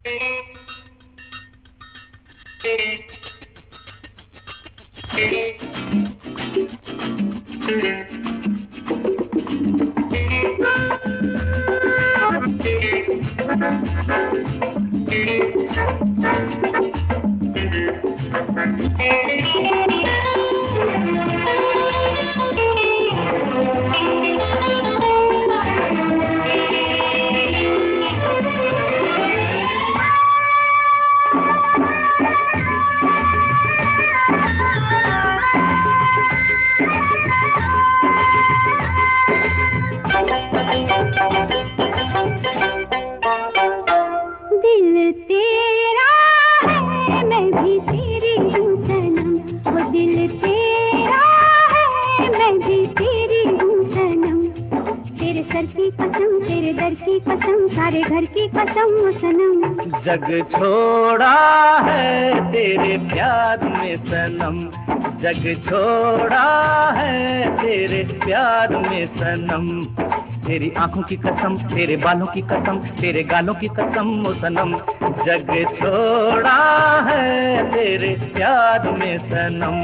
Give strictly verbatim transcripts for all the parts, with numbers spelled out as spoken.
जग छोड़ा है तेरे प्यार में सनम, जग छोड़ा है तेरे प्यार में सनम। तेरी आंखों की कसम, तेरे बालों की कसम, तेरे गालों की कसम ओ सनम। जग छोड़ा है तेरे प्यार में सनम।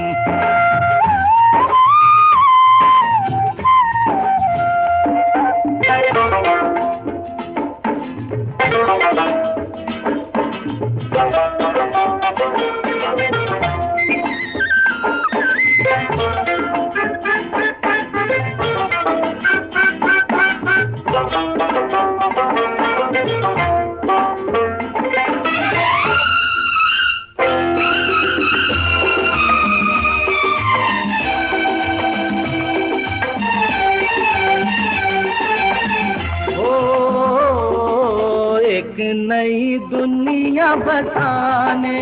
नई दुनिया बसाने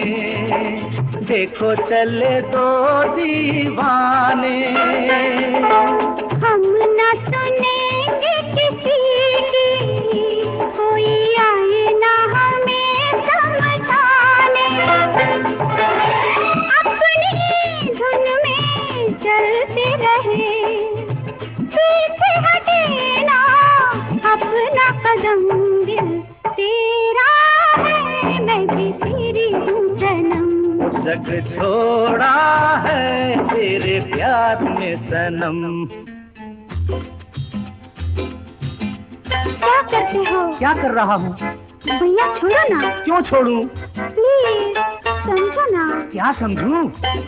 देखो चले दो दीवाने। हम न सुनेंगे किसी की, कोई आए ना हमें समझाने। अपनी धुन में चलते रहे, पीछे हटे ना अपना कदम। दिल तेरा है मैं भी तेरी हूँ सनम। जग छोड़ा है तेरे प्यार में सनम। क्या करते हो? क्या कर रहा हूँ? भैया छोड़ो ना। क्यों छोड़ूं? प्लीज समझो ना। क्या समझूं?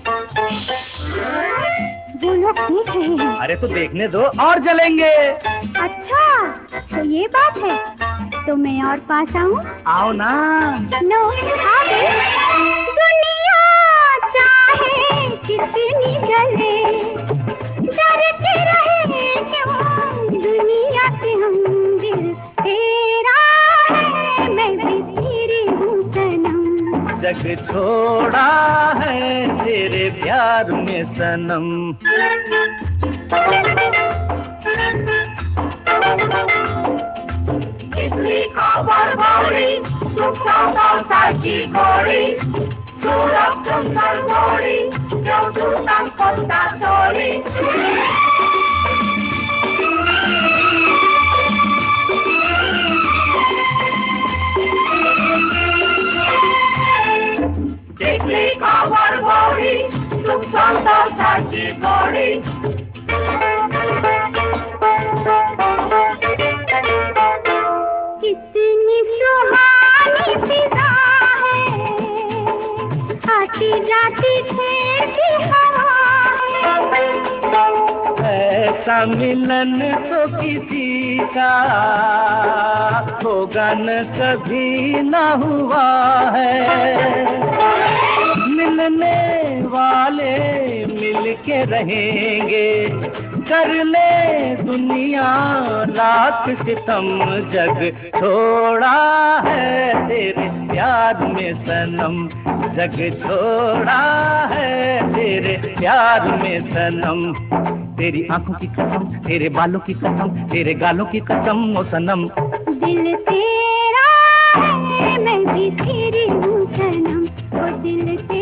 वो लोग देख रहे हैं। अरे तो देखने दो, और जलेंगे। अच्छा तो ये बात है, तो मैं और पास आऊं? आओ ना। नो आ गई। दुनिया चाहे कितनी जले, डरते रहे क्यों दुनिया से हम। दिल तेरा है मैं भी तेरी हूँ सनम। जग छोड़ा है तेरे प्यार में सनम। Isli kabar bori, sukha kausa ki gori, surat sundar gori, jaudutan kota sori. Isli kabar bori, sukha kausa ki gori. कितनी सुहानी फिजा है, आती जाती ठहरती हवा है। ऐसा मिलन तो किसी का होगा न कभी न हुआ है। मिलने वाले मिलके रहेंगे, कर ले दुनिया रात सितम। जग छोड़ा है तेरे प्यार में सनम, जग छोड़ा है तेरे प्यार में सनम। तेरी आंखों की कसम, तेरे बालों की कसम, तेरे गालों की कसम ओ सनम। दिल तेरा है मैं भी तेरी हूँ सनम। ओ दिल तेरा